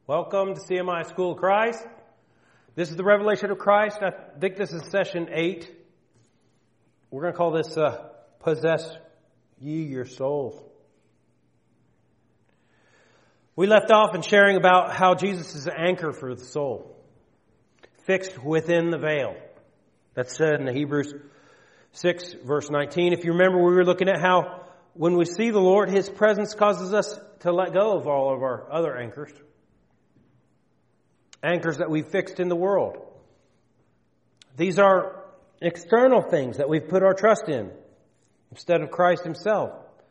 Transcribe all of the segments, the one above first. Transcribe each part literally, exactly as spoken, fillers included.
Welcome to C M I School of Christ. This is the Revelation of Christ. I think this is session eight. We're going to call this uh, Possess Ye Your Souls. We left off in sharing about how Jesus is the anchor for the soul, fixed within the veil. That's said in the Hebrews six, verse nineteen. If you remember, we were looking at how when we see the Lord, His presence causes us to let go of all of our other anchors. Anchors that we've fixed in the world. These are external things that we've put our trust in instead of Christ Himself.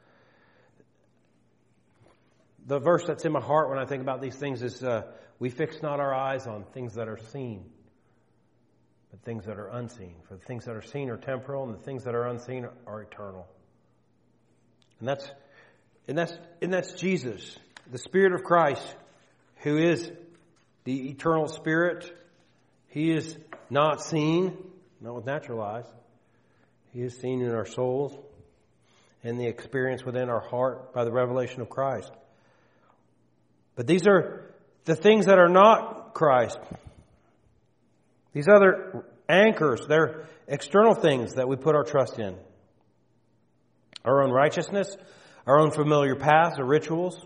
The verse that's in my heart when I think about these things is, uh, we fix not our eyes on things that are seen, but things that are unseen. For the things that are seen are temporal, and the things that are unseen are eternal. And that's, and that's, and that's Jesus, the Spirit of Christ, who is the eternal Spirit. He is not seen, not with natural eyes. He is seen in our souls and the experience within our heart by the revelation of Christ. But these are the things that are not Christ. These other anchors, they're external things that we put our trust in. Our own righteousness, our own familiar paths or rituals.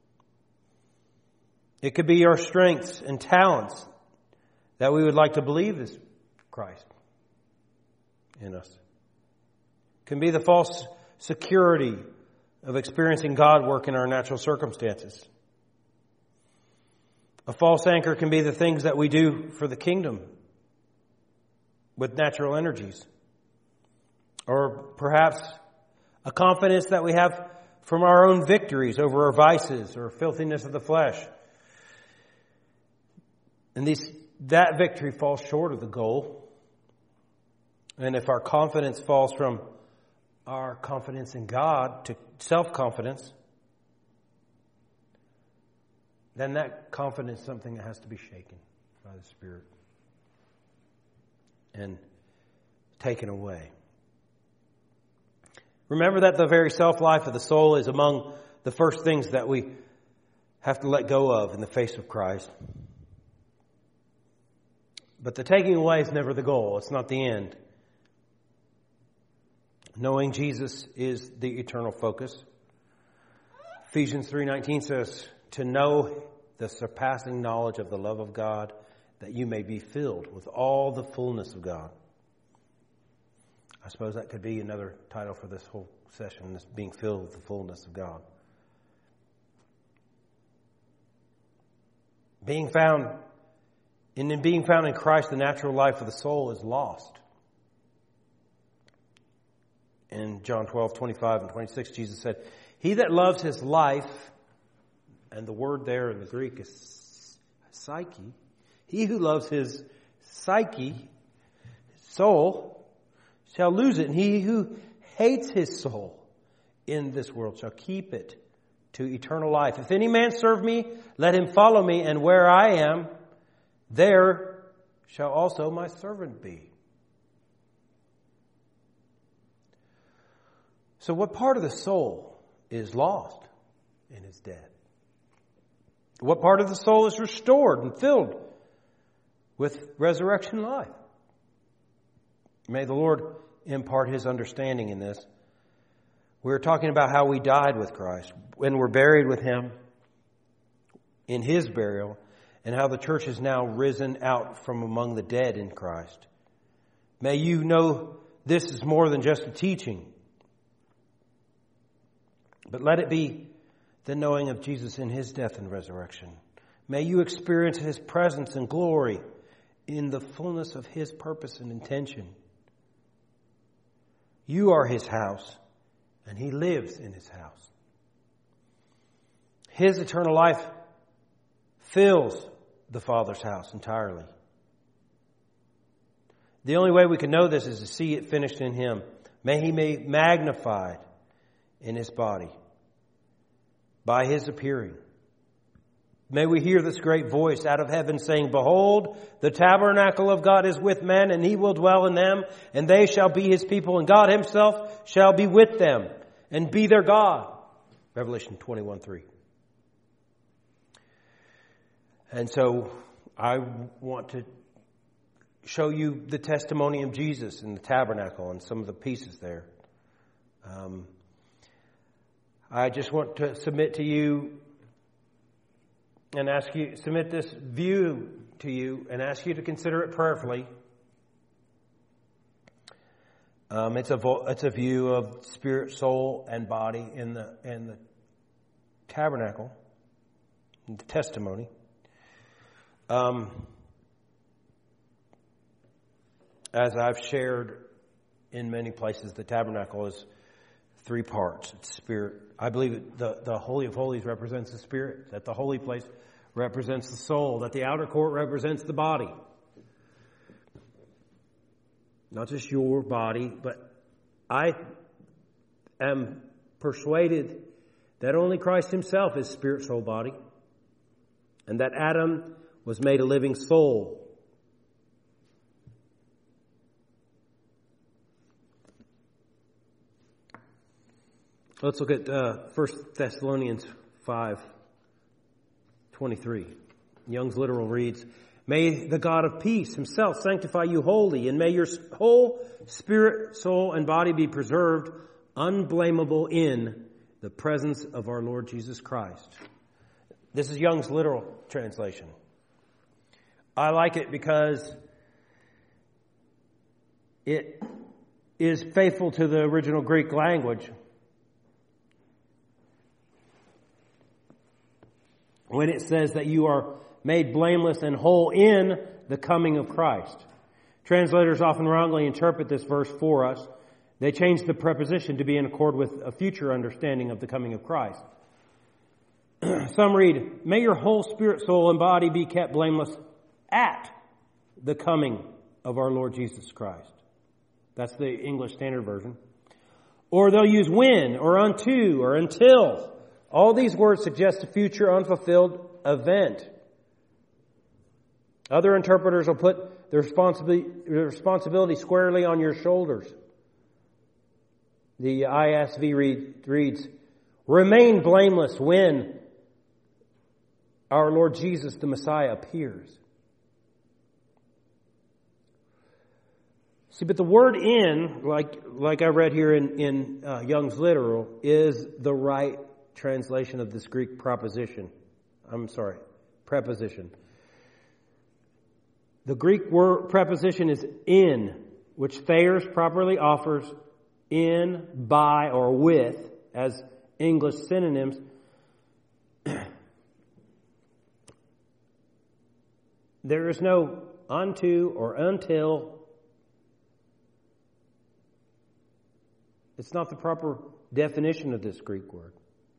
It could be our strengths and talents that we would like to believe is Christ in us. It can be the false security of experiencing God work in our natural circumstances. A false anchor can be the things that we do for the kingdom with natural energies. Or perhaps a confidence that we have from our own victories over our vices or filthiness of the flesh. And these, that victory falls short of the goal. And if our confidence falls from our confidence in God to self-confidence, then that confidence is something that has to be shaken by the Spirit and taken away. Remember that the very self-life of the soul is among the first things that we have to let go of in the face of Christ. But the taking away is never the goal. It's not the end. Knowing Jesus is the eternal focus. Ephesians three nineteen says, to know the surpassing knowledge of the love of God, that you may be filled with all the fullness of God. I suppose that could be another title for this whole session, this being filled with the fullness of God. Being found, and in being found in Christ, the natural life of the soul is lost. In John twelve, twenty-five and twenty-six, Jesus said, he that loves his life, and the word there in the Greek is psyche, he who loves his psyche, soul, shall lose it. And he who hates his soul in this world shall keep it to eternal life. If any man serve me, let him follow me, and where I am, there shall also my servant be. So what part of the soul is lost and is dead? What part of the soul is restored and filled with resurrection life? May the Lord impart His understanding in this. We're talking about how we died with Christ, when we're buried with Him in His burial, and how the church is now risen out from among the dead in Christ. May you know this is more than just a teaching, but let it be the knowing of Jesus in His death and resurrection. May you experience His presence and glory in the fullness of His purpose and intention. You are His house, and He lives in His house. His eternal life fills the Father's house entirely. The only way we can know this is to see it finished in Him. May He be magnified in His body by His appearing. May we hear this great voice out of heaven saying, behold, the tabernacle of God is with men, and He will dwell in them, and they shall be His people, and God Himself shall be with them and be their God. Revelation twenty-one three. And so I want to show you the testimony of Jesus in the tabernacle and some of the pieces there. Um, I just want to submit to you and ask you, submit this view to you and ask you to consider it prayerfully. Um, it's a it's a view of spirit, soul, and body in the in the tabernacle, in the testimony. Um, as I've shared in many places, the tabernacle is three parts. It's spirit. I believe the the Holy of Holies represents the spirit. That the holy place represents the soul. That the outer court represents the body. Not just your body, but I am persuaded that only Christ himself is spirit, soul, body. And that Adam was made a living soul. Let's look at uh, First Thessalonians five twenty-three. Young's literal reads, "May the God of peace himself sanctify you wholly, and may your whole spirit, soul, and body be preserved unblameable in the presence of our Lord Jesus Christ." This is Young's literal translation. I like it because it is faithful to the original Greek language. When it says that you are made blameless and whole in the coming of Christ. Translators often wrongly interpret this verse for us. They change the preposition to be in accord with a future understanding of the coming of Christ. Some read, "May your whole spirit, soul, and body be kept blameless at the coming of our Lord Jesus Christ." That's the English Standard Version. Or they'll use when, or unto, or until. All these words suggest a future unfulfilled event. Other interpreters will put the responsibility, the responsibility squarely on your shoulders. The I S V read, reads, "Remain blameless when our Lord Jesus the Messiah appears." See, but the word "in," like like I read here in, in uh, Young's literal, is the right translation of this Greek proposition. I'm sorry, preposition. The Greek word preposition is "in," which Thayer's properly offers "in," "by," or "with" as English synonyms. There is no unto or until. It's not the proper definition of this Greek word.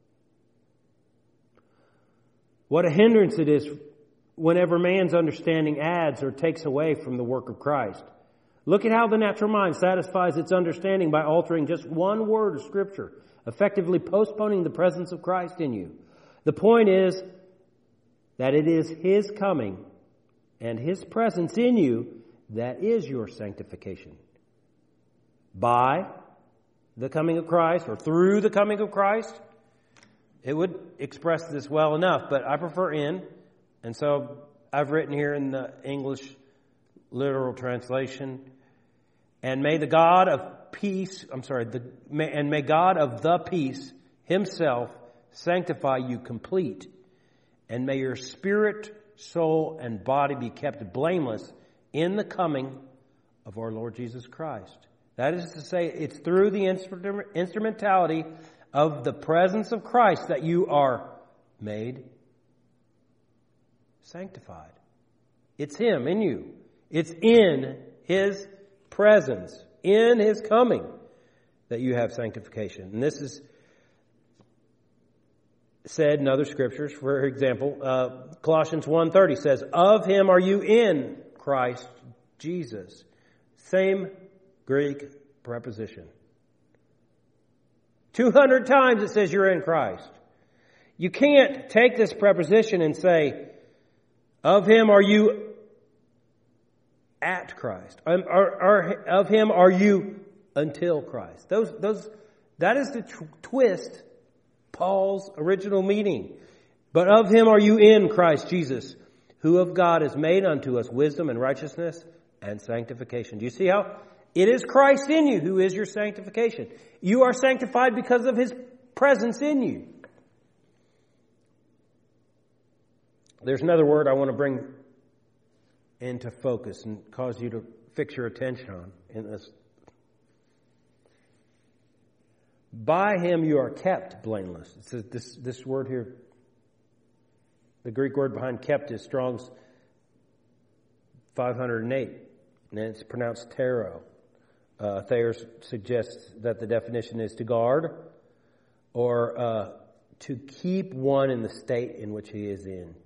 What a hindrance it is whenever man's understanding adds or takes away from the work of Christ. Look at how the natural mind satisfies its understanding by altering just one word of Scripture, effectively postponing the presence of Christ in you. The point is that it is His coming and His presence in you that is your sanctification. By the coming of Christ, or through the coming of Christ, it would express this well enough, but I prefer "in," and so I've written here in the English literal translation, "And may the God of peace, I'm sorry, the, may, and may God of the peace himself sanctify you complete, and may your spirit, soul, and body be kept blameless in the coming of our Lord Jesus Christ." That is to say, it's through the instru- instrumentality of the presence of Christ that you are made sanctified. It's Him in you. It's in His presence, in His coming, that you have sanctification. And this is said in other scriptures. For example, uh, Colossians one thirty says, "Of Him are you in Christ Jesus." Same Greek preposition. two hundred times it says you're in Christ. You can't take this preposition and say, "Of Him are you at Christ." Um, or, or, "Of Him are you until Christ." Those, those, that is the tr- twist, Paul's original meaning. But "of Him are you in Christ Jesus." who of God is made unto us wisdom and righteousness and sanctification. Do you see how? It is Christ in you who is your sanctification. You are sanctified because of His presence in you. There's another word I want to bring into focus and cause you to fix your attention on in this. By Him you are kept blameless. It says this, this word here, the Greek word behind kept is Strong's five hundred eight, and it's pronounced tero. Uh, Thayer suggests that the definition is to guard or uh, to keep one in the state in which he is in.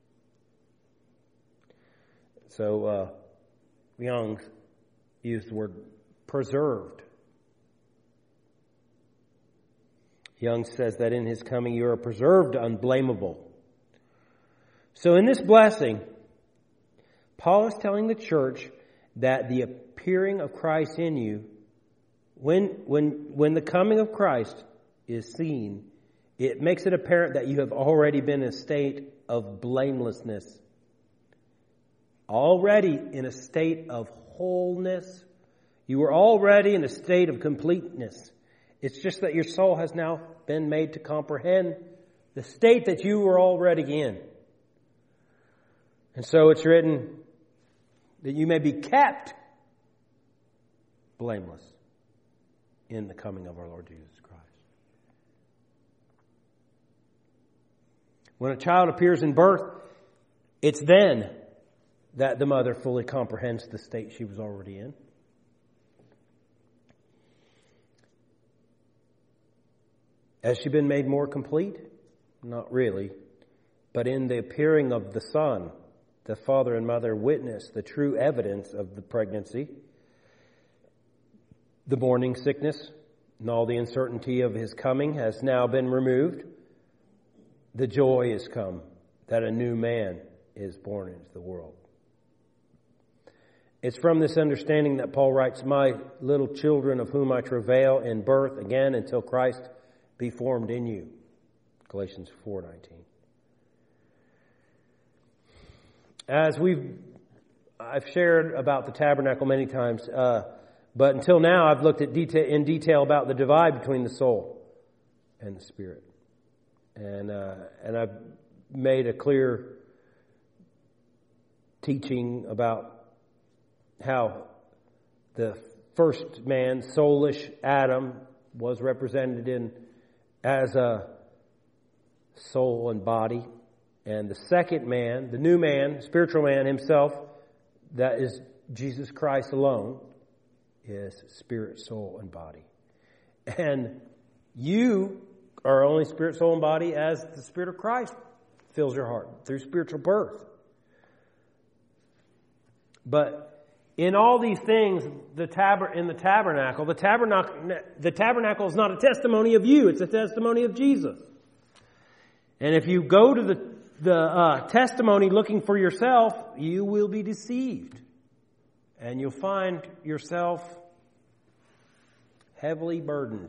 So uh, Young used the word preserved. Young says that in His coming you are preserved unblameable. So in this blessing, Paul is telling the church that the appearing of Christ in you, when, when, when the coming of Christ is seen, it makes it apparent that you have already been in a state of blamelessness. Already in a state of wholeness. You were already in a state of completeness. It's just that your soul has now been made to comprehend the state that you were already in. And so it's written that you may be kept blameless in the coming of our Lord Jesus Christ. When a child appears in birth, it's then that the mother fully comprehends the state she was already in. Has she been made more complete? Not really. But in the appearing of the Son, the father and mother witness the true evidence of the pregnancy, the morning sickness, and all the uncertainty of His coming has now been removed. The joy is come that a new man is born into the world. It's from this understanding that Paul writes, "My little children, of whom I travail in birth again until Christ be formed in you." Galatians four nineteen. As we've, I've shared about the tabernacle many times, uh, but until now I've looked at detail, in detail about the divide between the soul and the spirit, and uh, and I've made a clear teaching about how the first man, soulish Adam, was represented in as a soul and body. And the second man, the new man, spiritual man himself, that is Jesus Christ alone, is spirit, soul, and body. And you are only spirit, soul, and body as the Spirit of Christ fills your heart through spiritual birth. But in all these things, the tab- in the tabernacle, the tabernacle, the tabernacle is not a testimony of you; it's a testimony of Jesus. And if you go to the the uh, testimony looking for yourself, you will be deceived, and you'll find yourself heavily burdened.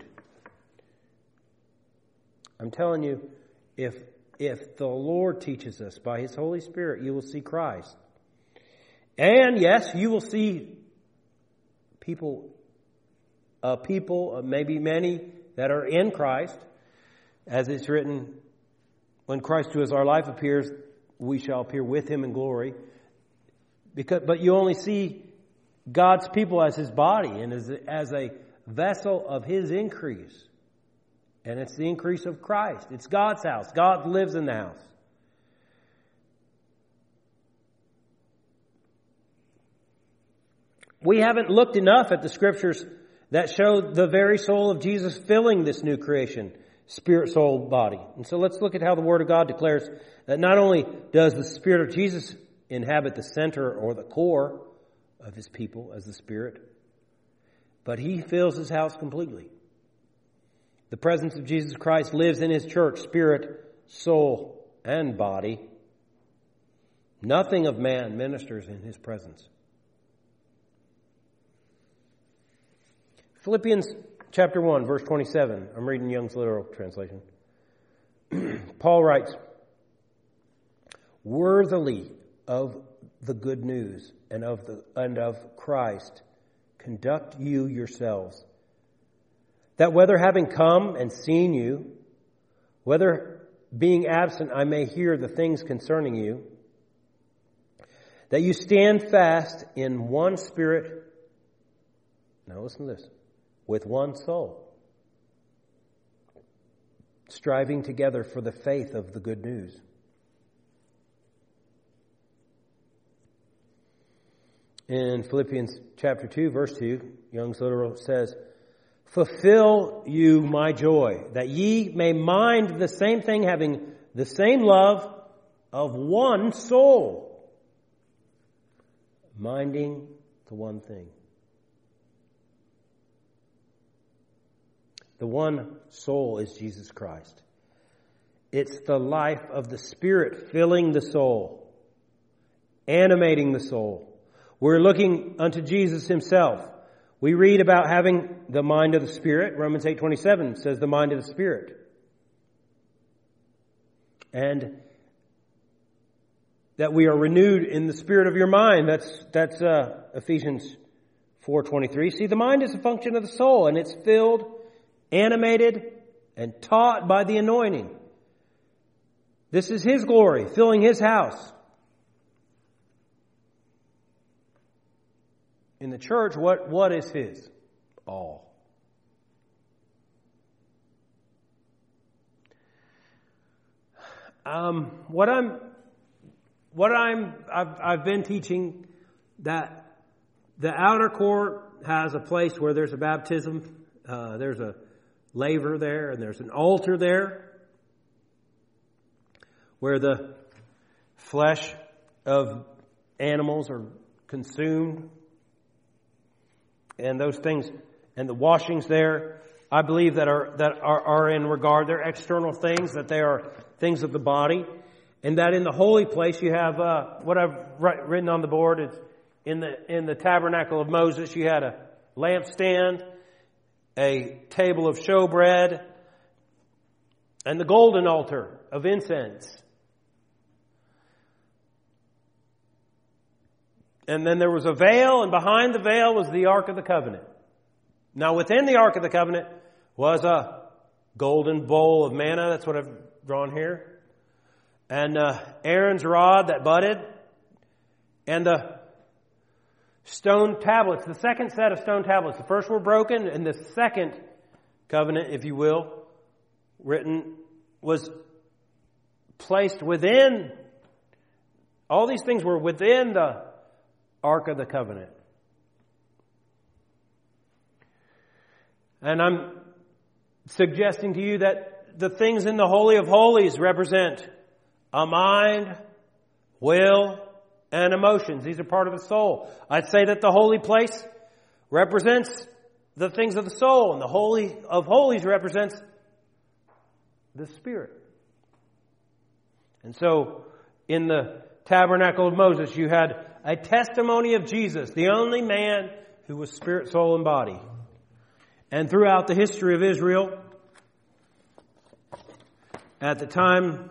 I'm telling you, if if the Lord teaches us by His Holy Spirit, you will see Christ. And yes, you will see people, uh, people, uh, maybe many that are in Christ. As it's written, when Christ who is our life appears, we shall appear with Him in glory. Because, but you only see God's people as His body and as, as a vessel of His increase. And it's the increase of Christ. It's God's house. God lives in the house. We haven't looked enough at the scriptures that show the very soul of Jesus filling this new creation, spirit, soul, body. And so let's look at how the Word of God declares that not only does the Spirit of Jesus inhabit the center or the core of His people as the Spirit, but He fills His house completely. The presence of Jesus Christ lives in His church, spirit, soul, and body. Nothing of man ministers in His presence. Philippians chapter one, verse twenty-seven. I'm reading Young's literal translation. Paul writes, "Worthily of the good news and of the and of Christ, conduct you yourselves, that whether having come and seen you, whether being absent I may hear the things concerning you, that you stand fast in one spirit. Now listen to this. With one soul, striving together for the faith of the good news. In Philippians chapter two, verse two, Young's Literal says, fulfill you my joy, that ye may mind the same thing, having the same love of one soul. Minding the one thing. The one soul is Jesus Christ. It's the life of the Spirit filling the soul, animating the soul. We're looking unto Jesus himself. We read about having the mind of the Spirit. Romans eight twenty-seven says the mind of the Spirit. And that we are renewed in the spirit of your mind. That's that's uh, Ephesians four twenty-three. See, the mind is a function of the soul, and it's filled, animated, and taught by the anointing. This is his glory, filling his house. In the church, what, what is his? All. Um, what I'm, what I'm, I've, I've been teaching that the outer court has a place where there's a baptism, uh, there's a laver there, and there's an altar there, where the flesh of animals are consumed. And those things, and the washings there, I believe that are that are, are in regard. They're external things, that they are things of the body. And that in the holy place you have, uh, what I've written on the board, is in the in the tabernacle of Moses, you had a lampstand, a table of showbread, and the golden altar of incense. And then there was a veil, and behind the veil was the Ark of the Covenant. Now within the Ark of the Covenant was a golden bowl of manna. That's what I've drawn here. And uh, Aaron's rod that budded. And the stone tablets, the second set of stone tablets. The first were broken, and the second covenant, if you will, written, was placed within. All these things were within the Ark of the Covenant. And I'm suggesting to you that the things in the Holy of Holies represent a mind, will, and emotions. These are part of the soul. I'd say that the holy place represents the things of the soul, and the Holy of Holies represents the Spirit. And so, in the tabernacle of Moses, you had a testimony of Jesus, the only man who was spirit, soul, and body. And throughout the history of Israel, at the time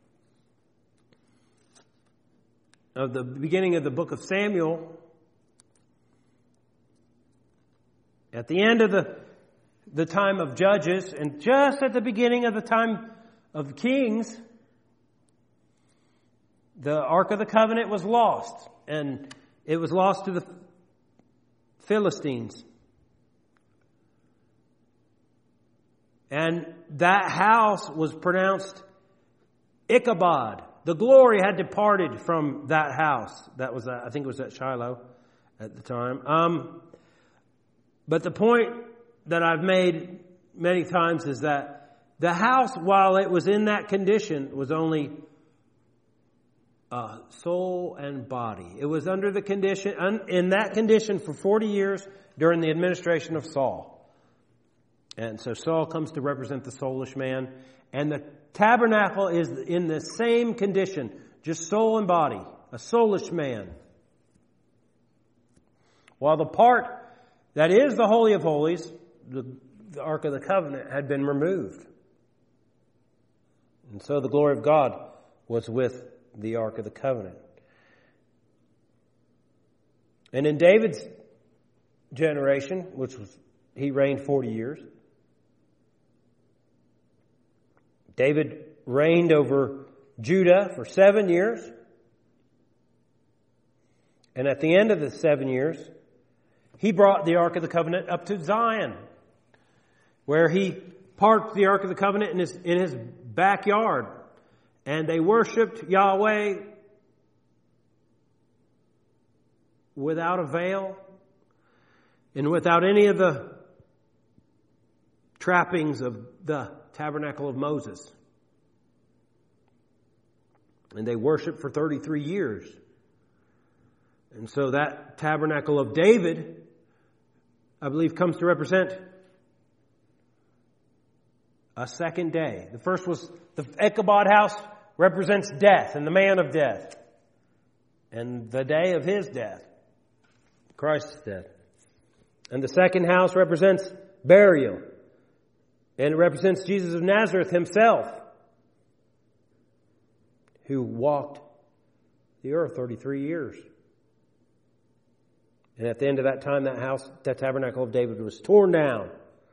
of the beginning of the book of Samuel, at the end of the, the time of Judges, and just at the beginning of the time of Kings, the Ark of the Covenant was lost. And it was lost to the Philistines. And that house was pronounced Ichabod. The glory had departed from that house. That was, I think it was at Shiloh at the time. Um, but the point that I've made many times is that the house, while it was in that condition, was only Uh, soul and body. It was under the condition, un, in that condition for forty years during the administration of Saul. And so Saul comes to represent the soulish man. And the tabernacle is in the same condition, just soul and body, a soulish man. While the part that is the Holy of Holies, the, the Ark of the Covenant, had been removed. And so the glory of God was with the Ark of the Covenant. And in David's generation, which was, he reigned forty years. David reigned over Judah for seven years. And at the end of the seven years, he brought the Ark of the Covenant up to Zion, where he parked the Ark of the Covenant in his, in his backyard. And they worshiped Yahweh without a veil and without any of the trappings of the tabernacle of Moses. And they worshiped for thirty-three years. And so that tabernacle of David, I believe, comes to represent a second day. The first was the Ichabod house represents death and the man of death. And the day of his death, Christ's death. And the second house represents burial. And it represents Jesus of Nazareth himself, who walked the earth thirty-three years. And at the end of that time, that house, that tabernacle of David was torn down.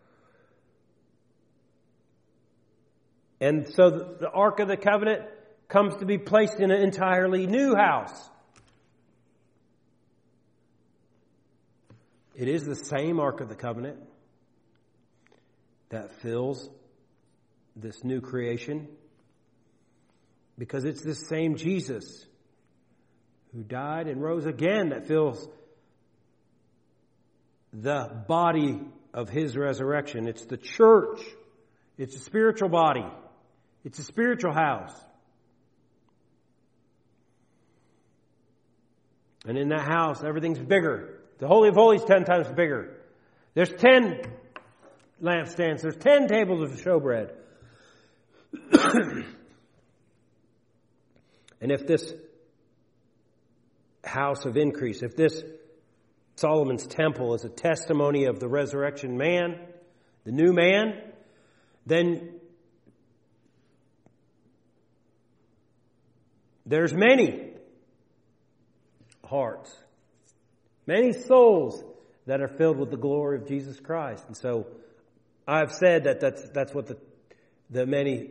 And so the, the Ark of the Covenant comes to be placed in an entirely new house. It is the same Ark of the Covenant that fills this new creation, because it's this same Jesus who died and rose again that fills the body of his resurrection. It's the church. It's a spiritual body. It's a spiritual house. And in that house, everything's bigger. The Holy of Holies ten times bigger. There's ten lampstands. There's ten tables of showbread. And if this house of increase, if this Solomon's temple is a testimony of the resurrection man, the new man, then there's many hearts, many souls that are filled with the glory of Jesus Christ. And so I've said that that's, that's what the, the many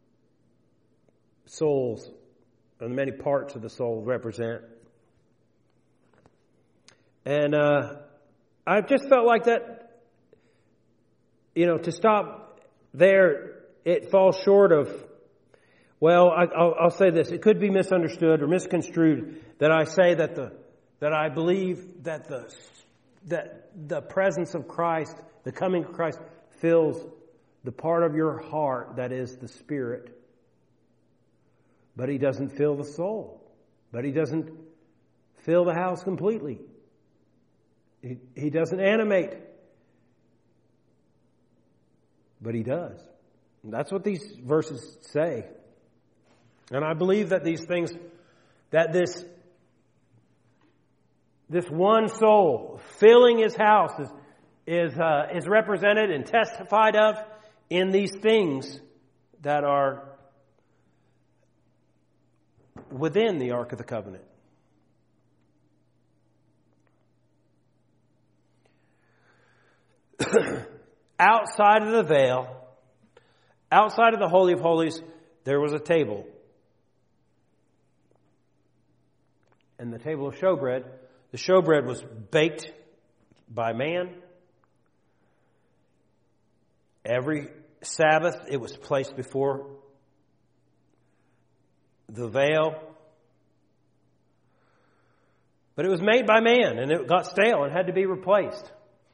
souls and the many parts of the soul represent. And uh, I've just felt like that, you know, to stop there, it falls short of, well, I, I'll, I'll say this. It could be misunderstood or misconstrued that I say that the that I believe that the that the presence of Christ, the coming of Christ, fills the part of your heart that is the spirit. But he doesn't fill the soul. But he doesn't fill the house completely. He, he doesn't animate. But he does. And that's what these verses say. And I believe that these things, that this, this one soul filling his house is, is, uh, is represented and testified of in these things that are within the Ark of the Covenant. Outside of the veil, outside of the Holy of Holies, there was a table. And the table of showbread, the showbread was baked by man. Every Sabbath, it was placed before the veil. But it was made by man, and it got stale and had to be replaced.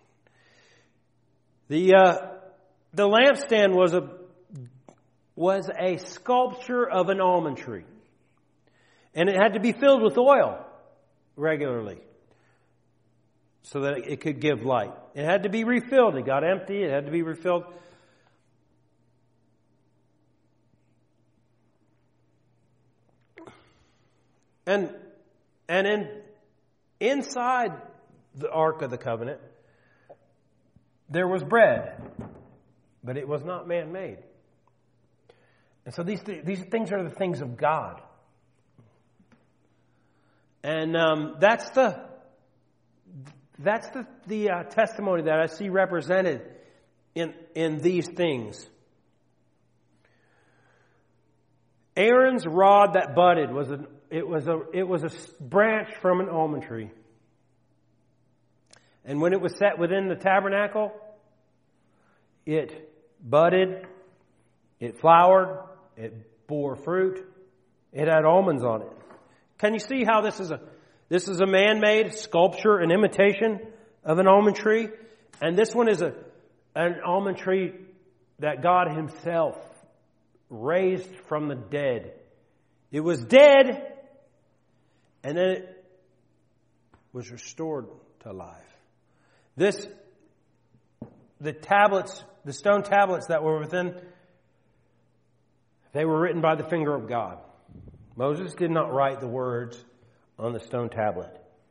The uh, the lampstand was a was a sculpture of an almond tree. And it had to be filled with oil regularly so that it could give light. It had to be refilled. It got empty. It had to be refilled. And and in inside the Ark of the Covenant, there was bread, but it was not man-made. And so these th- these things are the things of God. And um, that's the that's the, the uh, testimony that I see represented in, in these things. Aaron's rod that budded was a, it was a, it was a branch from an almond tree. And when it was set within the tabernacle, it budded, it flowered, it bore fruit, it had almonds on it. Can you see how this is a this is a man-made sculpture, an imitation of an almond tree? And this one is a an almond tree that God Himself raised from the dead. It was dead, and then it was restored to life. This, the tablets, the stone tablets that were within, they were written by the finger of God. Moses did not write the words on the stone tablet.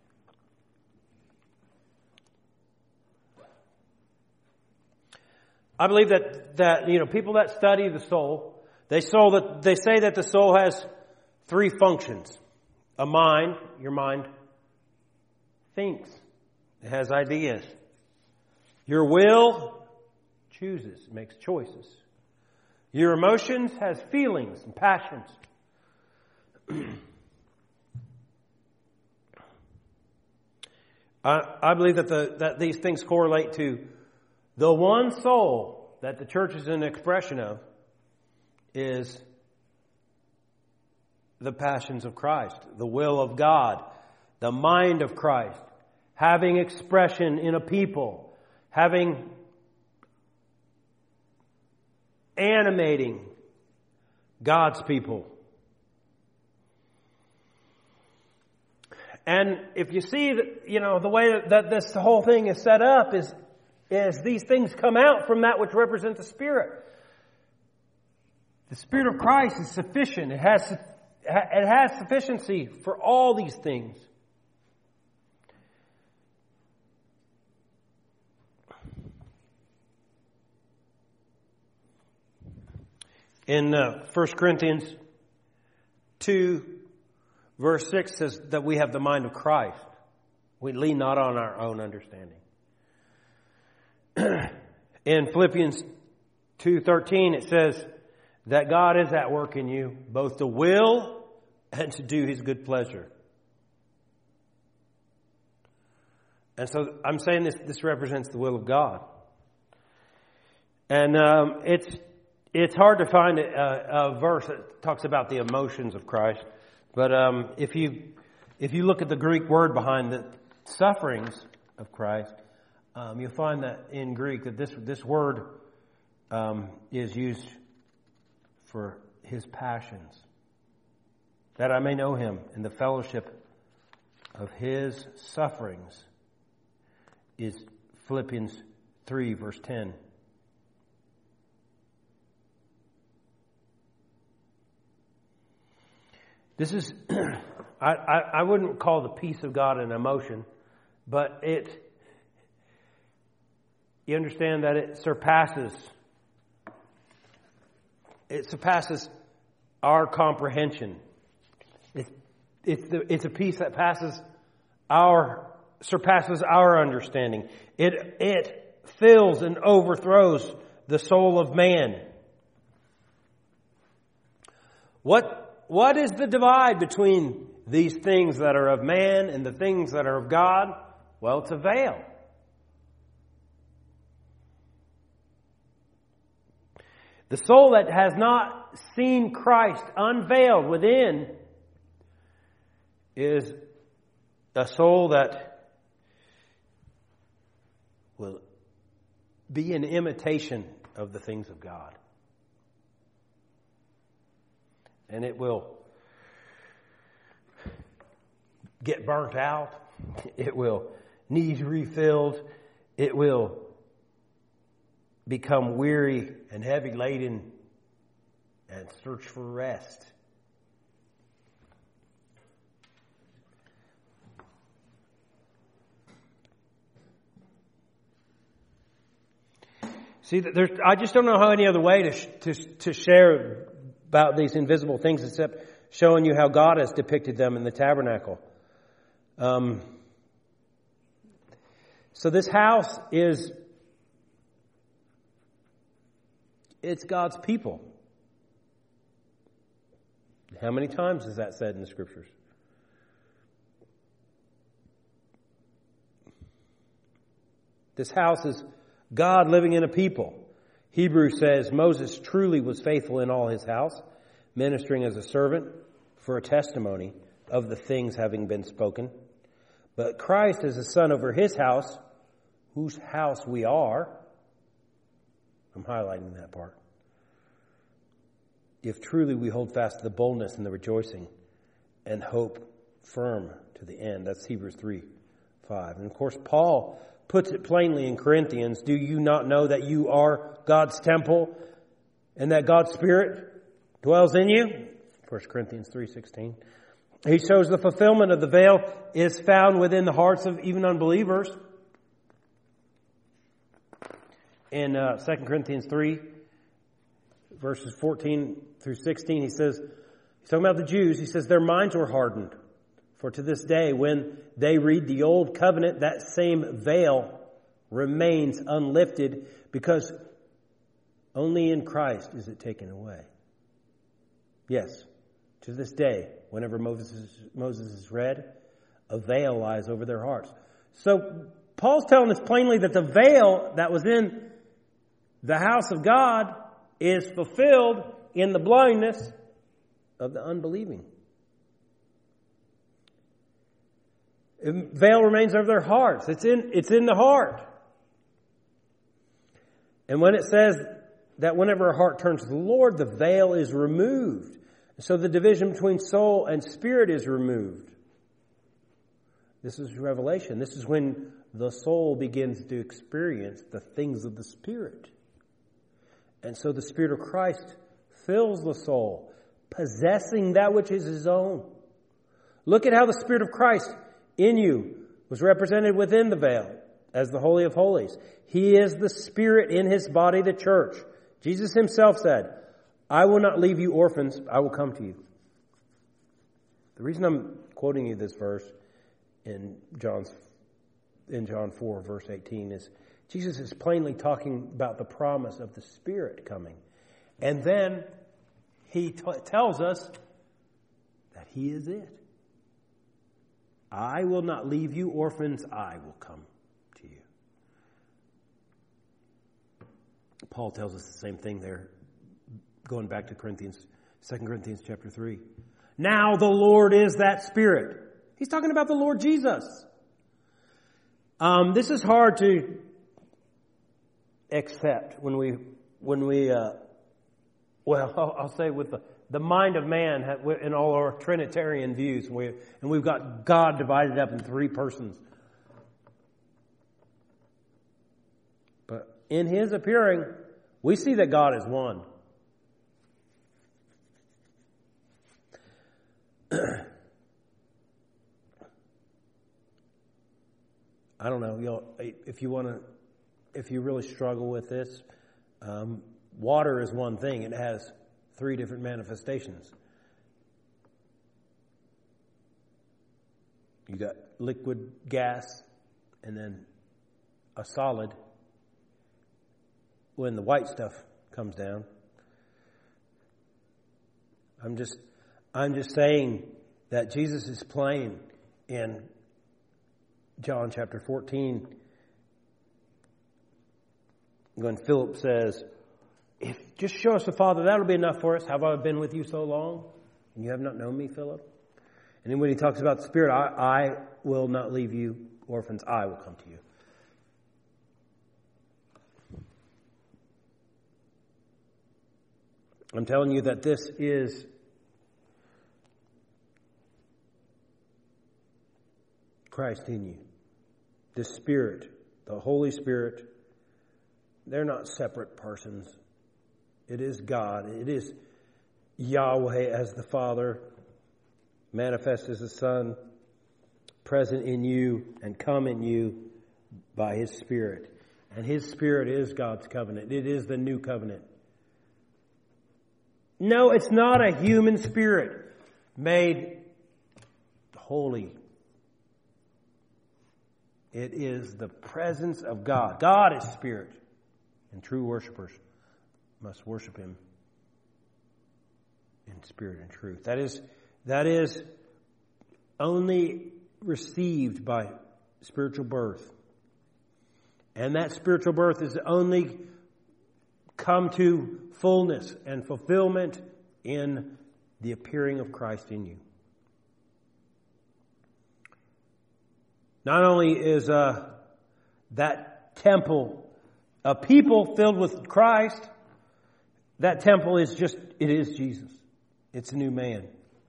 I believe that, that you know, people that study the soul, they soul that they say that the soul has three functions. A mind, your mind thinks. It has ideas. Your will chooses, makes choices. Your emotions has feelings and passions. I, I believe that the that these things correlate to the one soul that the church is an expression of is the passions of Christ, the will of God, the mind of Christ, having expression in a people, having animating God's people. And if you see that, you know, the way that this whole thing is set up is, is these things come out from that which represents the Spirit. The Spirit of Christ is sufficient. It has, it has sufficiency for all these things. In uh, First Corinthians two, verse six says that we have the mind of Christ. We lean not on our own understanding. In Philippians two thirteen, it says that God is at work in you, both to will and to do His good pleasure. And so I'm saying this, this represents the will of God. And um, it's it's hard to find a, a verse that talks about the emotions of Christ. But um, if you if you look at the Greek word behind the sufferings of Christ, um, you'll find that in Greek that this this word um, is used for His passions, that I may know Him in the fellowship of His sufferings, is Philippians three, verse ten. This is, I, I, I wouldn't call the peace of God an emotion, but it, you understand that it surpasses, it surpasses our comprehension. It's, it's, the, it's a peace that passes our, surpasses our understanding. It, it fills and overthrows the soul of man. What What is the divide between these things that are of man and the things that are of God? Well, it's a veil. The soul that has not seen Christ unveiled within is a soul that will be an imitation of the things of God. And it will get burnt out. It will need refilled. It will become weary and heavy laden and search for rest. See, there's, I just don't know how any other way to to, to share about these invisible things except showing you how God has depicted them in the tabernacle. Um, So this house is, it's God's people. How many times is that said in the Scriptures? This house is God living in a people. Hebrews says Moses truly was faithful in all his house, ministering as a servant for a testimony of the things having been spoken. But Christ is a son over his house, whose house we are. I'm highlighting that part. If truly we hold fast to the boldness and the rejoicing and hope firm to the end. That's Hebrews three five. And of course, Paul puts it plainly in Corinthians. Do you not know that you are God's temple and that God's Spirit dwells in you? First Corinthians three sixteen. He shows the fulfillment of the veil is found within the hearts of even unbelievers. In uh, Second Corinthians three, verses fourteen through sixteen, he says, he's talking about the Jews, he says, their minds were hardened. For to this day, when they read the old covenant, that same veil remains unlifted, because only in Christ is it taken away. Yes, to this day, whenever Moses is, Moses is read, a veil lies over their hearts. So Paul's telling us plainly that the veil that was in the house of God is fulfilled in the blindness of the unbelieving. The veil remains over their hearts. It's in, it's in the heart. And when it says that whenever a heart turns to the Lord, the veil is removed. So the division between soul and spirit is removed. This is revelation. This is when the soul begins to experience the things of the Spirit. And so the Spirit of Christ fills the soul, possessing that which is His own. Look at how the Spirit of Christ in you was represented within the veil as the Holy of Holies. He is the Spirit in His body, the church. Jesus Himself said, I will not leave you orphans, I will come to you. The reason I'm quoting you this verse in John's in John four, verse eighteen, is Jesus is plainly talking about the promise of the Spirit coming. And then He t- tells us that He is it. I will not leave you orphans, I will come to you. Paul tells us the same thing there, going back to Corinthians, Second Corinthians chapter three. Now the Lord is that Spirit. He's talking about the Lord Jesus. Um, this is hard to accept when we, when we, uh, well, I'll, I'll say with the, the mind of man in all our Trinitarian views, we, and we've got God divided up in three persons. But in His appearing, we see that God is one. I don't know, you know, if you want to, if you really struggle with this, um, water is one thing. It has three different manifestations. You got liquid, gas, and then a solid when the white stuff comes down. I'm just, I'm just saying that Jesus is plain in John chapter fourteen, when Philip says, if just show us the Father, that'll be enough for us. Have I been with you so long, and you have not known me, Philip? And then when he talks about the Spirit, I, I will not leave you orphans, I will come to you. I'm telling you that this is Christ in you. The Spirit, the Holy Spirit, they're not separate persons. It is God. It is Yahweh as the Father, manifest as the Son, present in you and come in you by His Spirit. And His Spirit is God's covenant. It is the new covenant. No, it's not a human spirit made holy. It is the presence of God. God is spirit, and true worshipers must worship Him in spirit and truth. That is, that is only received by spiritual birth. And that spiritual birth is only come to fullness and fulfillment in the appearing of Christ in you. Not only is uh, that temple a people filled with Christ, that temple is just, it is Jesus. It's a new man.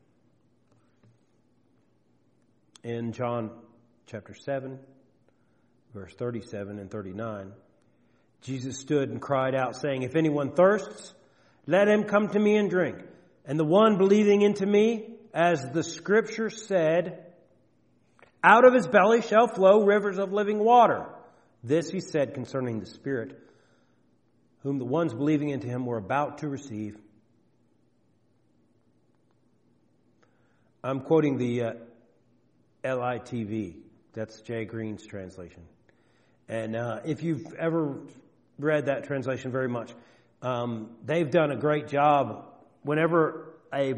In John chapter seven, verse thirty-seven and thirty-nine, Jesus stood and cried out, saying, "If anyone thirsts, let him come to me and drink. And the one believing into me, as the Scripture said, out of his belly shall flow rivers of living water." This he said concerning the Spirit, whom the ones believing into him were about to receive. I'm quoting the uh, L I T V. That's Jay Green's translation. And uh, if you've ever read that translation very much, um, they've done a great job. Whenever a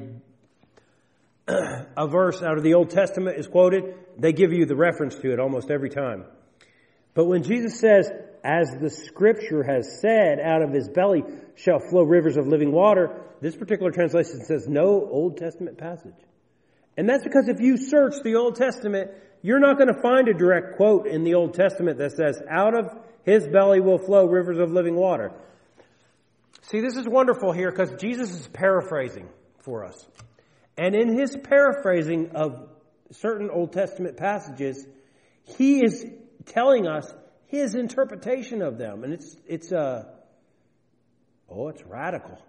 a verse out of the Old Testament is quoted, they give you the reference to it almost every time. But when Jesus says, "As the Scripture has said, out of his belly shall flow rivers of living water," this particular translation says no Old Testament passage. And that's because if you search the Old Testament, you're not going to find a direct quote in the Old Testament that says, "Out of his belly will flow rivers of living water." See, this is wonderful here because Jesus is paraphrasing for us. And in his paraphrasing of certain Old Testament passages, he is telling us his interpretation of them. And it's, it's, uh, oh, it's radical.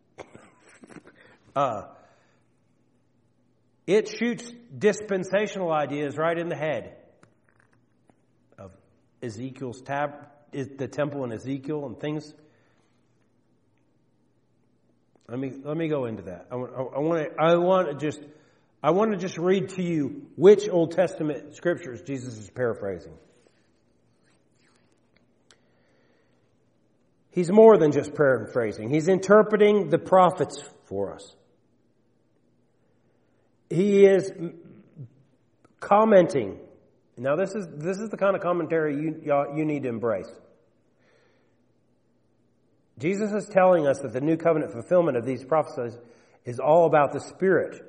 uh, It shoots dispensational ideas right in the head of Ezekiel's tab, the temple in Ezekiel and things. Let me let me go into that. I want I want to, I want to just I want to just read to you which Old Testament scriptures Jesus is paraphrasing. He's more than just paraphrasing. He's interpreting the prophets for us. He is commenting. Now, this is this is the kind of commentary you you need to embrace. Jesus is telling us that the new covenant fulfillment of these prophecies is all about the Spirit,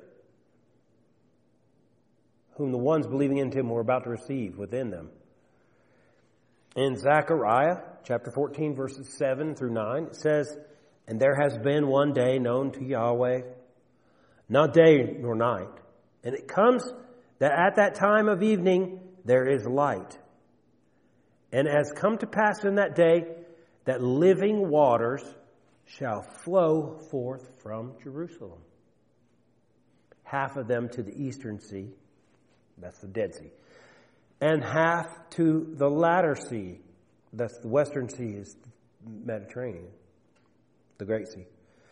whom the ones believing in him were about to receive within them. In Zechariah chapter fourteen, verses seven through nine, it says, "And there has been one day known to Yahweh, not day nor night. And it comes that at that time of evening there is light. And it has come to pass in that day that living waters shall flow forth from Jerusalem. Half of them to the eastern sea," that's the Dead Sea, "and half to the latter sea," that's the western sea, is the Mediterranean, the Great Sea.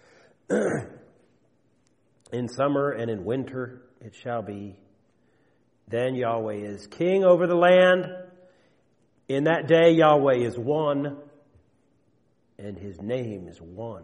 "In summer and in winter it shall be. Then Yahweh is king over the land. In that day Yahweh is one, and his name is one."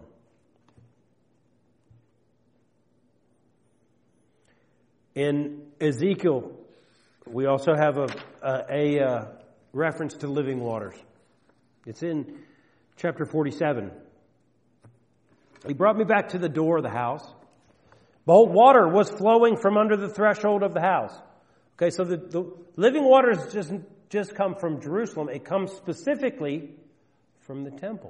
In Ezekiel, we also have a, a, a reference to living waters. It's in chapter forty-seven. "He brought me back to the door of the house. Behold, water was flowing from under the threshold of the house." Okay, so the, the living waters doesn't just come from Jerusalem. It comes specifically from the temple.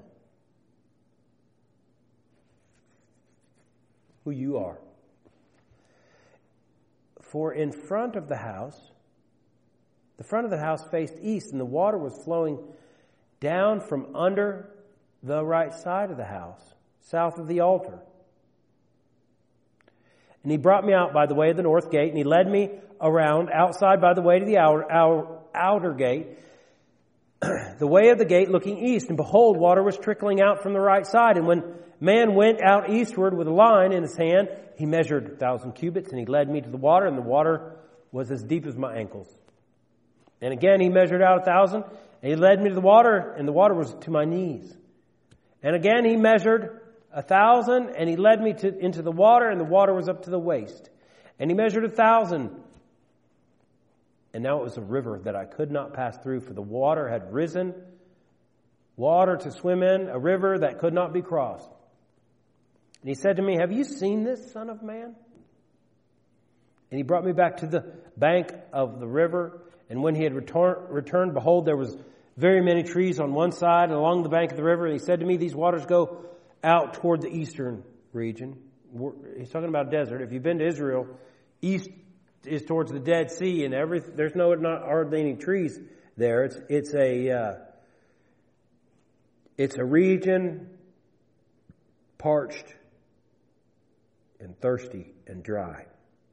Who you are. "For in front of the house, the front of the house faced east, and the water was flowing down from under the right side of the house, south of the altar. And he brought me out by the way of the north gate, and he led me around outside by the way to the outer, outer, outer gate, the way of the gate looking east. And behold, water was trickling out from the right side. And when man went out eastward with a line in his hand, he measured a thousand cubits, and he led me to the water, and the water was as deep as my ankles. And again he measured out a thousand, and he led me to the water, and the water was to my knees. And again he measured a thousand, and he led me to, into the water, and the water was up to the waist. And he measured a thousand, and now it was a river that I could not pass through, for the water had risen, water to swim in, a river that could not be crossed. And he said to me, have you seen this, Son of Man? And he brought me back to the bank of the river. And when he had return, returned, behold, there was very many trees on one side and along the bank of the river. And he said to me, these waters go out toward the eastern region. He's talking about a desert. If you've been to Israel, east is towards the Dead Sea, and every there's no not hardly any trees there. It's it's a uh, it's a region parched and thirsty and dry.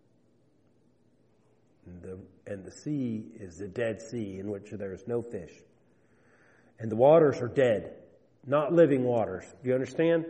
And the, and the sea is the Dead Sea, in which there is no fish. And the waters are dead, not living waters. Do you understand?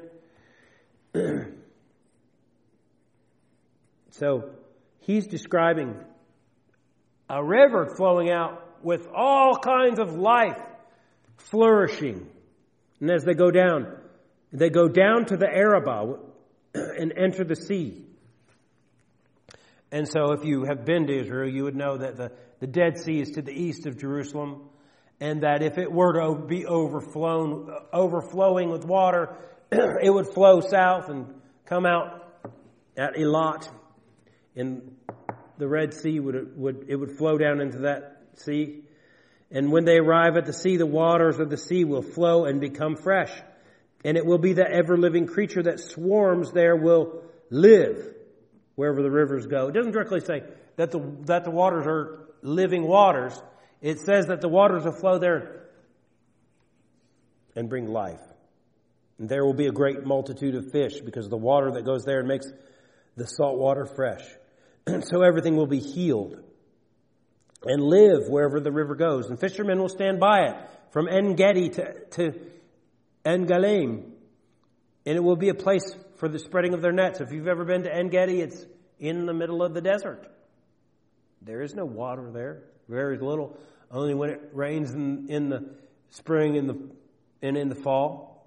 So he's describing a river flowing out with all kinds of life flourishing. And as they go down, they go down to the Arabah and enter the sea. And so if you have been to Israel, you would know that the, the Dead Sea is to the east of Jerusalem, and that if it were to be overflown, overflowing with water, it would flow south and come out at Elat. And the Red Sea would, would it would flow down into that sea. And when they arrive at the sea, the waters of the sea will flow and become fresh. And it will be the ever-living creature that swarms there will live wherever the rivers go. It doesn't directly say that the that the waters are living waters. It says that the waters will flow there and bring life. And there will be a great multitude of fish, because the water that goes there makes the salt water fresh. And so everything will be healed and live wherever the river goes. And fishermen will stand by it from En-Gedi to, to En-Galim. And it will be a place for the spreading of their nets. If you've ever been to En-Gedi, it's in the middle of the desert. There is no water there. Very little. Only when it rains in, in the spring and, the, and in the fall.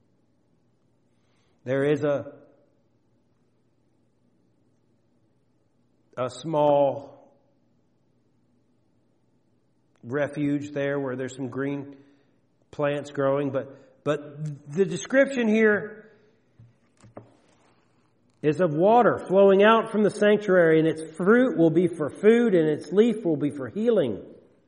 There is a a small refuge there where there's some green plants growing. But, but the description here is of water flowing out from the sanctuary, and its fruit will be for food, and its leaf will be for healing.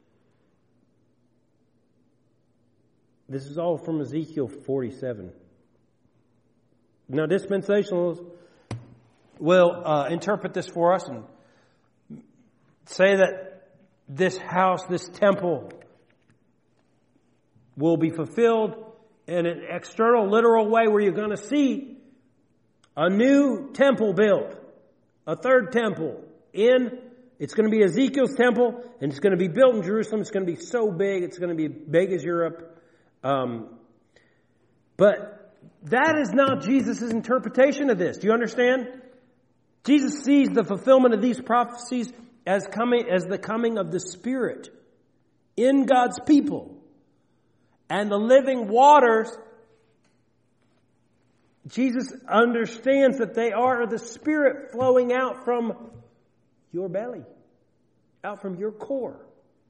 This is all from Ezekiel forty-seven. Now, dispensationalists will uh, interpret this for us and say that this house, this temple, will be fulfilled in an external, literal way where you're going to see a new temple built, a third temple in, it's going to be Ezekiel's temple, and it's going to be built in Jerusalem. It's going to be so big, it's going to be big as Europe. Um, but that is not Jesus' interpretation of this. Do you understand? Jesus sees the fulfillment of these prophecies as coming, as the coming of the Spirit in God's people. And the living waters, Jesus understands that they are the Spirit flowing out from your belly, out from your core.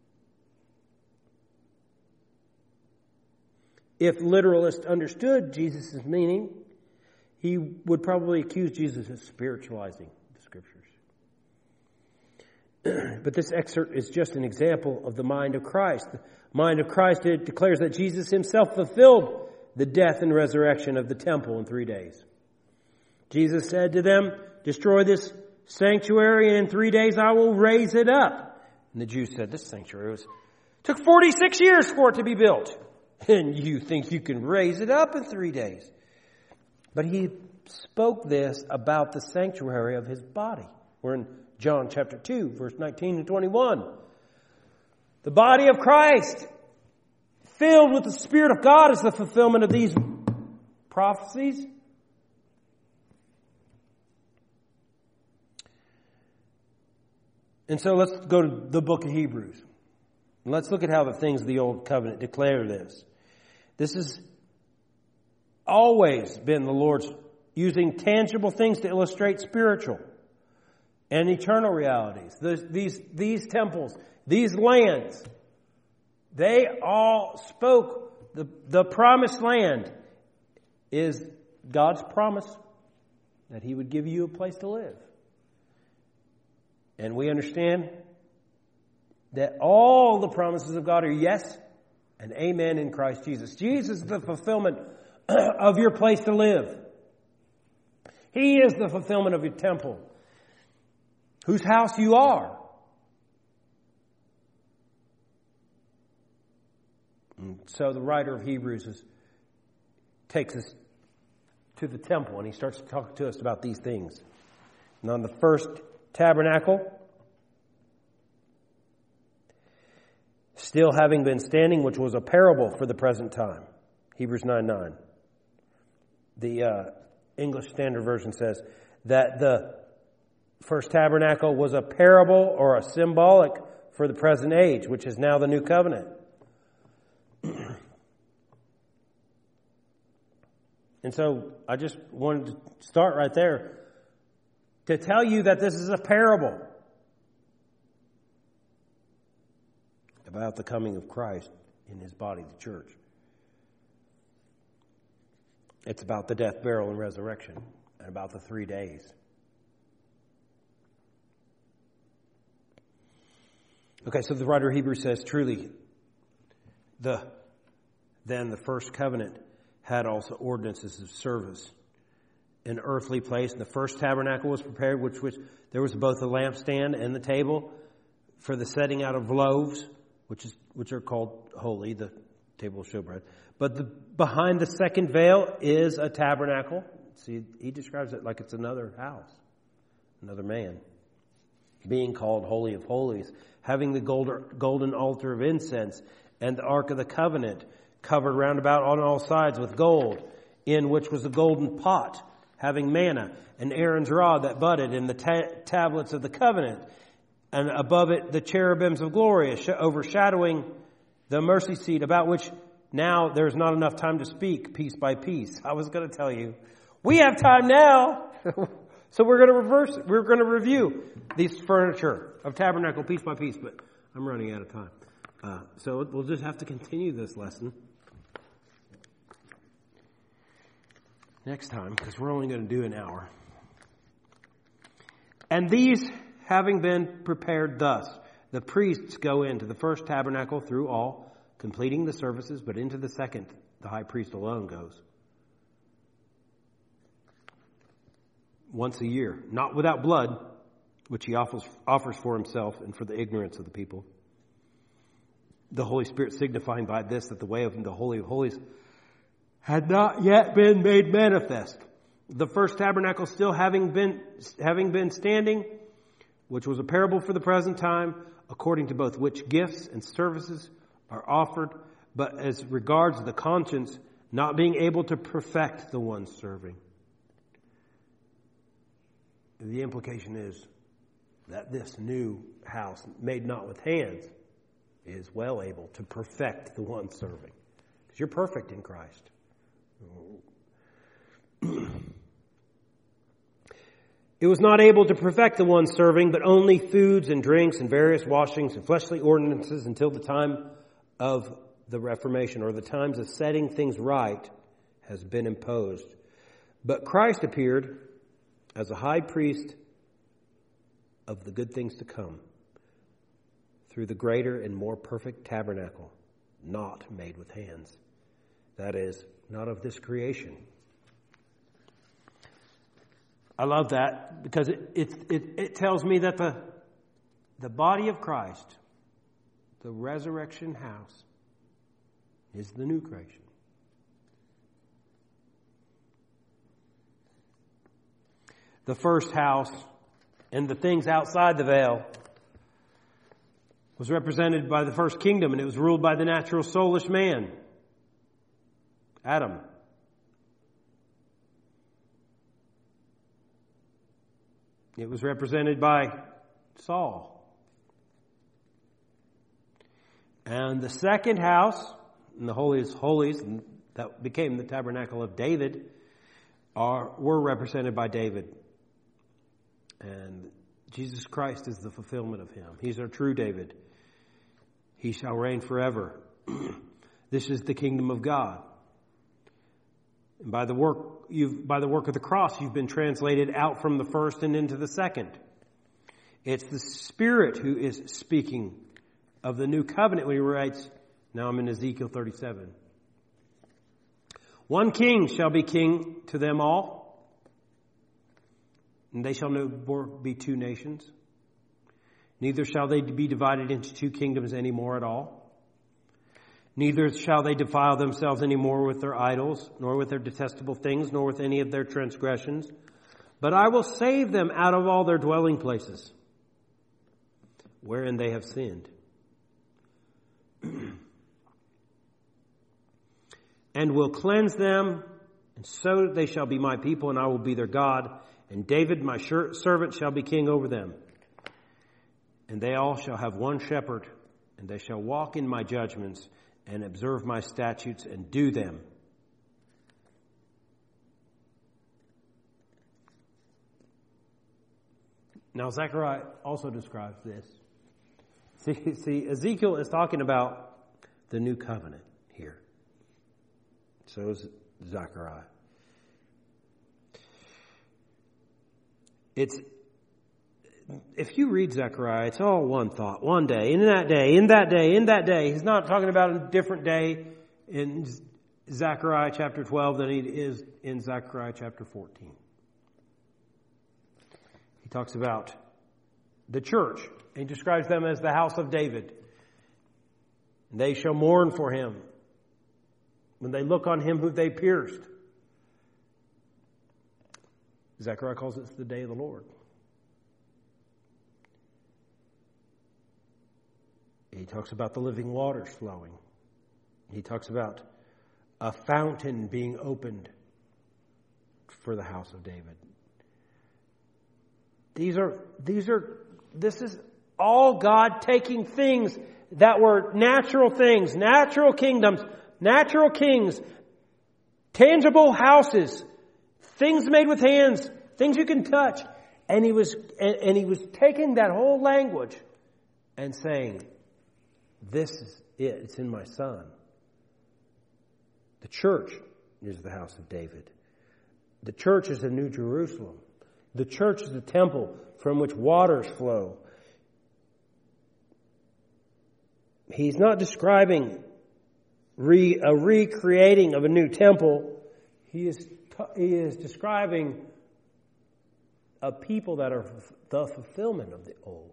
If literalists understood Jesus' meaning, he would probably accuse Jesus of spiritualizing the Scriptures. But this excerpt is just an example of the mind of Christ. The mind of Christ, it declares that Jesus himself fulfilled the death and resurrection of the temple in three days. Jesus said to them, destroy this sanctuary, and in three days I will raise it up. And the Jews said, this sanctuary was, took forty-six years for it to be built. And you think you can raise it up in three days. But he spoke this about the sanctuary of his body. We're in John chapter two, verse nineteen and twenty-one. The body of Christ, filled with the Spirit of God, is the fulfillment of these prophecies. And so let's go to the book of Hebrews. And let's look at how the things of the Old Covenant declare this. This has always been the Lord's using tangible things to illustrate spiritual and eternal realities. These, these, these temples, these lands, they all spoke. The, the promised land is God's promise that He would give you a place to live. And we understand that all the promises of God are yes and amen in Christ Jesus. Jesus is the fulfillment of your place to live. He is the fulfillment of your temple, whose house you are. And so the writer of Hebrews is, takes us to the temple, and he starts to talk to us about these things. And on the first tabernacle, still having been standing, which was a parable for the present time. Hebrews nine nine. The uh, English Standard Version says that the first tabernacle was a parable or a symbolic for the present age, which is now the new covenant. And so I just wanted to start right there to tell you that this is a parable about the coming of Christ in His body, the church. It's about the death, burial, and resurrection, and about the three days. Okay, so the writer of Hebrews says, truly, the then the first covenant had also ordinances of service. An earthly place, and the first tabernacle was prepared, which was there was both the lampstand and the table for the setting out of loaves, which is which are called holy, the table of showbread. But the, behind the second veil is a tabernacle. See, he describes it like it's another house, another man, being called Holy of Holies, having the gold, golden altar of incense and the Ark of the Covenant, covered round about on all sides with gold, in which was a golden pot, having manna, and Aaron's rod that budded, and the ta- tablets of the covenant, and above it the cherubims of glory, overshadowing the mercy seat, about which now there's not enough time to speak piece by piece. I was going to tell you, we have time now. So we're going to reverse it. We're going to review these furniture of tabernacle piece by piece, but I'm running out of time. Uh, so we'll just have to continue this lesson next time, because we're only going to do an hour. And these having been prepared thus, the priests go into the first tabernacle through all, completing the services, but into the second, the high priest alone goes. Once a year, not without blood, which he offers, offers for himself and for the ignorance of the people. The Holy Spirit signifying by this that the way of the Holy of Holies had not yet been made manifest. The first tabernacle still having been having been standing, which was a parable for the present time, according to both which gifts and services are offered, but as regards the conscience, not being able to perfect the one serving. The implication is that this new house, made not with hands, is well able to perfect the one serving. Because you're perfect in Christ. It was not able to perfect the one serving, but only foods and drinks and various washings and fleshly ordinances until the time of the Reformation, or the times of setting things right, has been imposed. But Christ appeared as a high priest of the good things to come, through the greater and more perfect tabernacle, not made with hands. That is, not of this creation. I love that, because it it it, it tells me that the the body of Christ, the resurrection house, is the new creation. The first house and the things outside the veil was represented by the first kingdom, and it was ruled by the natural soulish man, Adam. It was represented by Saul. And the second house, in the holiest holies, that became the tabernacle of David, are were represented by David. And Jesus Christ is the fulfillment of him. He's our true David. He shall reign forever. This is the kingdom of God. And by the work you've by the work of the cross, you've been translated out from the first and into the second. It's the Spirit who is speaking of the new covenant when he writes, now I'm in Ezekiel thirty-seven. One king shall be king to them all, and they shall no more be two nations. Neither shall they be divided into two kingdoms any more at all. Neither shall they defile themselves any more with their idols, nor with their detestable things, nor with any of their transgressions. But I will save them out of all their dwelling places, wherein they have sinned. And will cleanse them, and so they shall be my people, and I will be their God. And David, my servant, shall be king over them. And they all shall have one shepherd, and they shall walk in my judgments, and observe my statutes, and do them. Now, Zechariah also describes this. See, see, Ezekiel is talking about the new covenant here. So is Zechariah. It's, if you read Zechariah, it's all one thought, one day, in that day, in that day, in that day. He's not talking about a different day in Zechariah chapter twelve than he is in Zechariah chapter fourteen. He talks about the church. He describes them as the house of David. They shall mourn for him when they look on him who they pierced. Zechariah calls it the day of the Lord. He talks about the living waters flowing. He talks about a fountain being opened for the house of David. These are, these are, this is all God taking things that were natural things, natural kingdoms, natural kings, tangible houses, things made with hands, things you can touch. And he was, and, and he was taking that whole language and saying, this is it. It's in my Son. The church is the house of David. The church is a new Jerusalem. The church is the temple from which waters flow. He's not describing re, a recreating of a new temple. He is, he is describing a people that are the fulfillment of the old.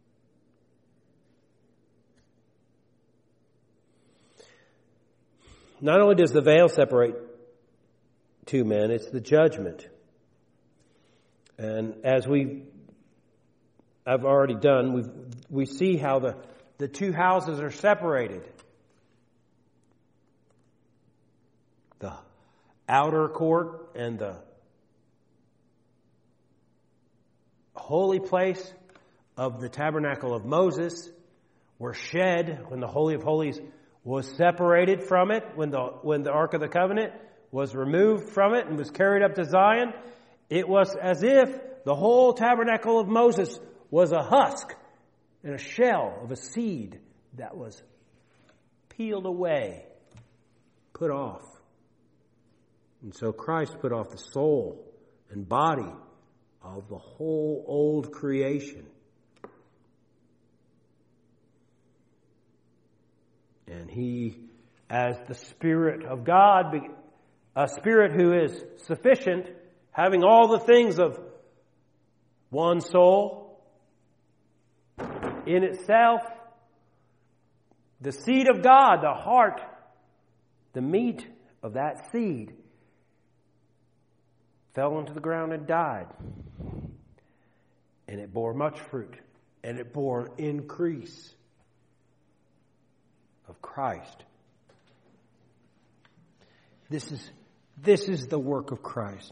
Not only does the veil separate two men, it's the judgment. And as we I've already done, we we see how the, the two houses are separated. The outer court and the holy place of the tabernacle of Moses were shed when the Holy of Holies was separated from it, when the when the Ark of the Covenant was removed from it and was carried up to Zion. It was as if the whole tabernacle of Moses was a husk and a shell of a seed that was peeled away, put off. And so Christ put off the soul and body of the whole old creation. And he, as the Spirit of God, a Spirit who is sufficient, having all the things of one soul in itself, the seed of God, the heart, the meat of that seed, fell into the ground and died. And it bore much fruit, and it bore an increase of Christ. This is, this is the work of Christ.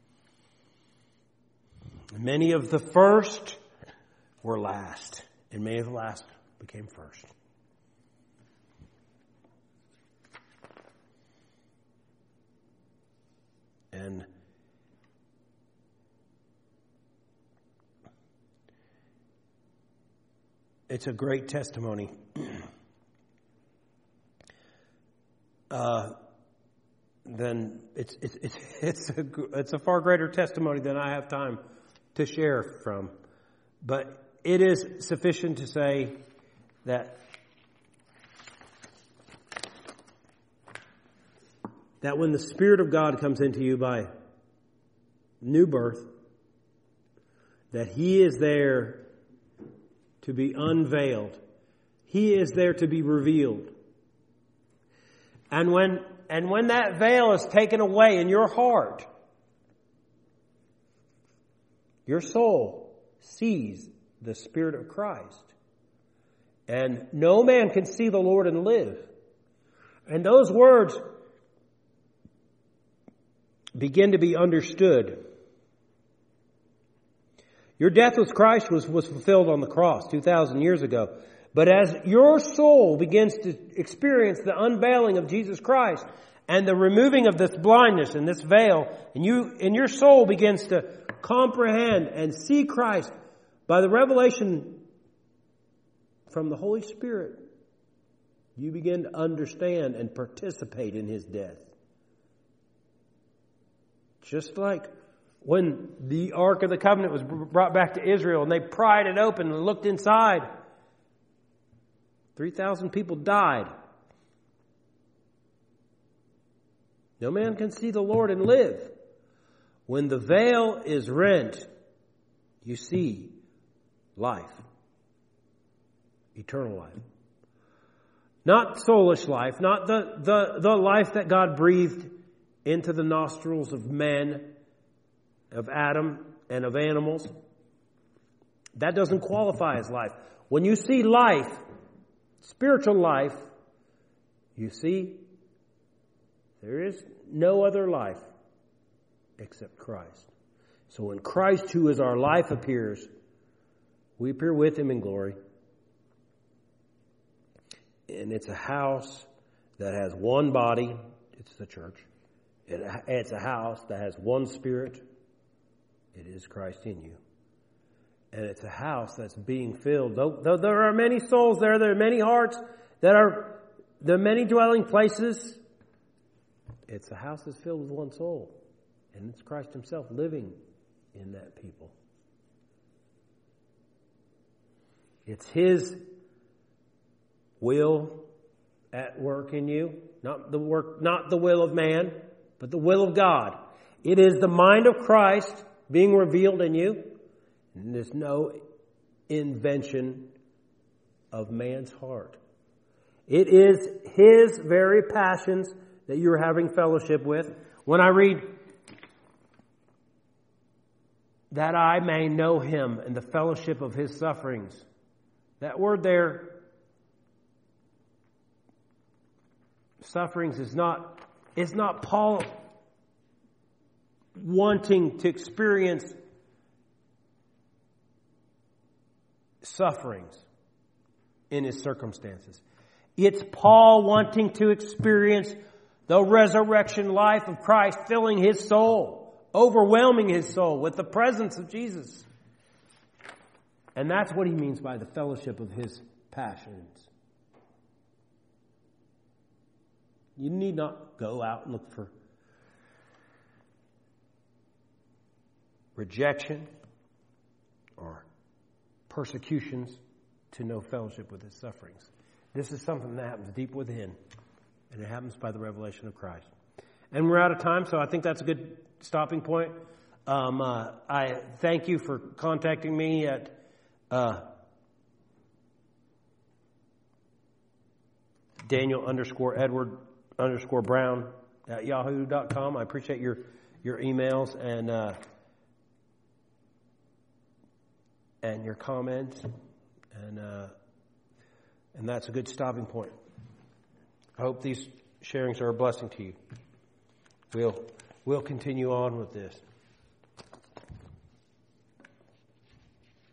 Many of the first were last, and many of the last became first. And it's a great testimony. Uh, then it's it's it's it's a it's a far greater testimony than I have time to share from. But it is sufficient to say that that when the Spirit of God comes into you by new birth, that He is there to be unveiled. He is there to be revealed. And when and when that veil is taken away in your heart, your soul sees the Spirit of Christ. And no man can see the Lord and live. And those words begin to be understood. Your death with Christ was, was fulfilled on the cross two thousand years ago. But as your soul begins to experience the unveiling of Jesus Christ and the removing of this blindness and this veil, and you and your soul begins to comprehend and see Christ by the revelation from the Holy Spirit, you begin to understand and participate in His death. Just like when the Ark of the Covenant was brought back to Israel and they pried it open and looked inside, three thousand people died. No man can see the Lord and live. When the veil is rent, you see life. Eternal life. Not soulish life, not the, the, the life that God breathed into the nostrils of men, of Adam, and of animals. That doesn't qualify as life. When you see life, spiritual life, you see, there is no other life except Christ. So when Christ, who is our life, appears, we appear with Him in glory. And it's a house that has one body. It's the church. It, it's a house that has one Spirit. It is Christ in you. And it's a house that's being filled. Though, though there are many souls there, there are many hearts, that are there are many dwelling places. It's a house that's filled with one soul. And it's Christ Himself living in that people. It's His will at work in you. Not the work, not the will of man, but the will of God. It is the mind of Christ being revealed in you. And there's no invention of man's heart. It is His very passions that you're having fellowship with. When I read, that I may know Him and the fellowship of His sufferings, that word there, sufferings, is not, is not Paul wanting to experience sufferings in his circumstances. It's Paul wanting to experience the resurrection life of Christ filling his soul, overwhelming his soul with the presence of Jesus. And that's what he means by the fellowship of His passions. You need not go out and look for rejection or persecutions to know fellowship with His sufferings. This is something that happens deep within, and it happens by the revelation of Christ. And we're out of time, so I think that's a good stopping point. Um, uh, I thank you for contacting me at uh, Daniel underscore Edward underscore Brown at yahoo dot com. I appreciate your your emails and uh, and your comments, and uh, and that's a good stopping point. I hope these sharings are a blessing to you. We'll we'll continue on with this.